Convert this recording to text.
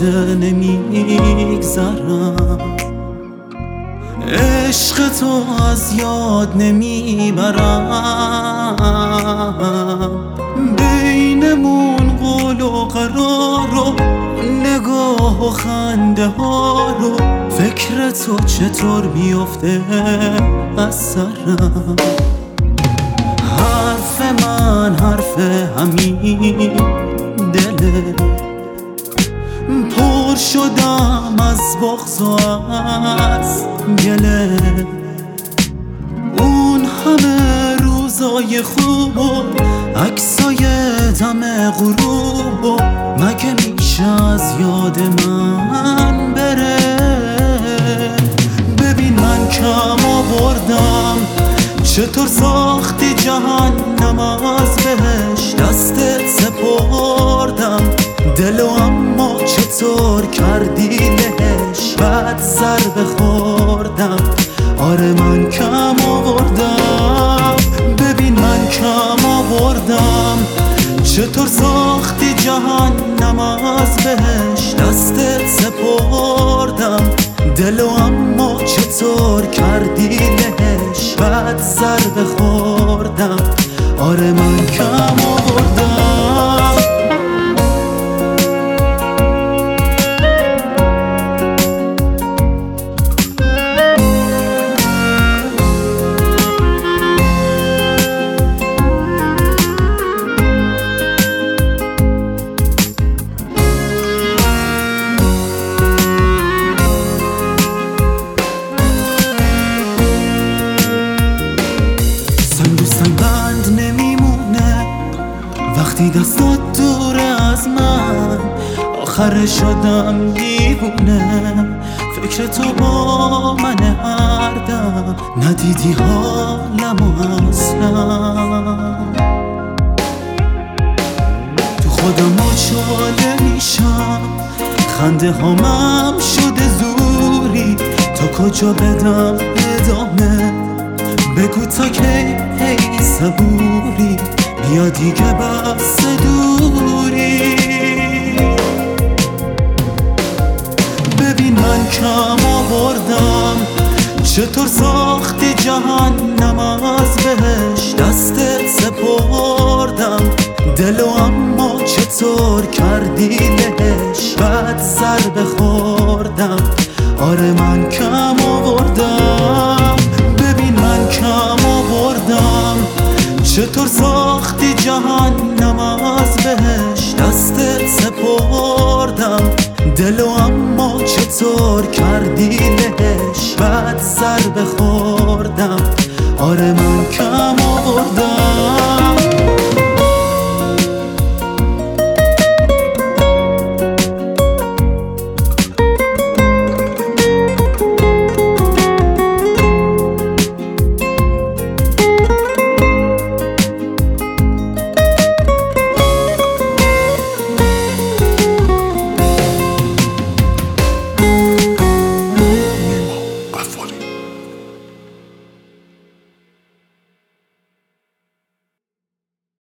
نمیگذرم، عشق تو از یاد نمیبرم. بینمون قول و قرار و نگاه و خنده ها رو، فکر تو چطور میفته از سرم. حرف من حرف همین دله، پر شدم از بغض و از گله. اون همه روزای خوب و عکسای دم غروب و مگه میشه از یاد من بره؟ ببین من کم آوردم، چطور ساختی جهنم از بهش دستت سپردم دلو، اما چطور کردی لهش بعد ضربه خوردم. آره من کم آوردم، ببین من کم آوردم، چطور ساختی جهنم از بهش دستت سپردم دلو، اما چطور کردی لهش بعد ضربه خوردم. آره من کم آوردم. بند نمیمونه وقتی دستات دور از من، آخر شدم دیوونه فکر تو با من هر دم، ندیدی حالمو اصلا. تو خودم آچاله میشم، خنده هامم شده زوری، تا کجا بدم ادامه؟ بگو تا کی ای صبوری، بیا دیگه بس دوری. ببین من کم آوردم، چطور ساختی جهنم از بهش دستت سپردم دلو، اما چطور کردی لهش بعد ضربه خوردم. آره من کم آوردم، ببین من کم آوردم، چطور ساختی جهنم از بهش دستت سپردم دلو، اما چطور کردی لهش بعد ضربه خوردم. آره من کم آوردم.